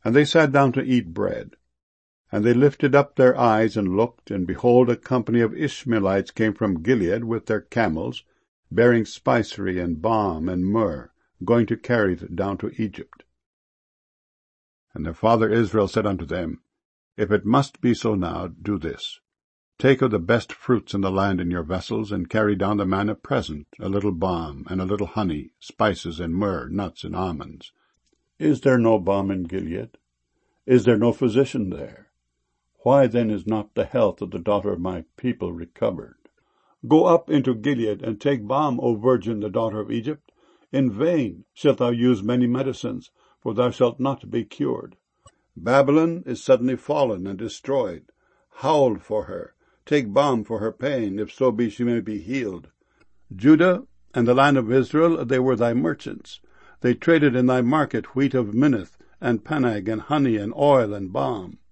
And they sat down to eat bread. And they lifted up their eyes and looked, and behold, a company of Ishmaelites came from Gilead with their camels, bearing spicery and balm and myrrh, going to carry it down to Egypt. And their father Israel said unto them, If it must be so now, do this. Take of the best fruits in the land in your vessels, and carry down the man a present, a little balm, and a little honey, spices and myrrh, nuts and almonds. Is there no balm in Gilead? Is there no physician there? Why then is not the health of the daughter of my people recovered? Go up into Gilead, and take balm, O virgin, the daughter of Egypt. In vain shalt thou use many medicines, for thou shalt not be cured. Babylon is suddenly fallen and destroyed. Howl for her. Take balm for her pain, if so be she may be healed. Judah and the land of Israel, they were thy merchants. They traded in thy market wheat of Minnith, and Panag, and honey, and oil, and balm.